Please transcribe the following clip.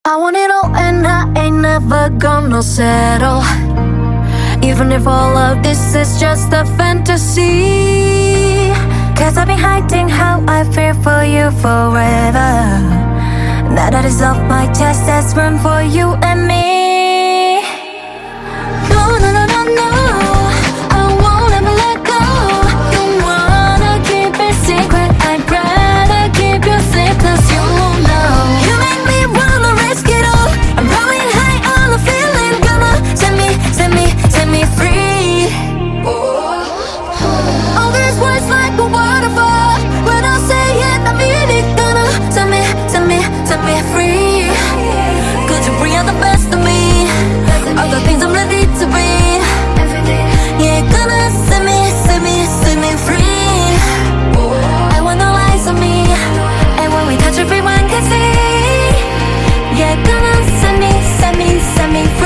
I want it all and I ain't never gonna settle, even if all of this is just a fantasy. Cause I've been hiding how I feel for you forever. Now that it's off my chest, there's room for you and me. No, no, no, no, no, I won't ever let go. Don't wanna keep it secret, I'd rather keep you safe, cause you won't know. You make me wanna risk it all. I'm going high on a feeling, gonna set me free. All these words like a waterfall, when I say it, I mean it. Gonna set me free. Could you bring out the best of me, all the things I'm ready to be? Yeah, gonna set me free. I want no lies on me, and when we touch everyone can see. Yeah, gonna set me free.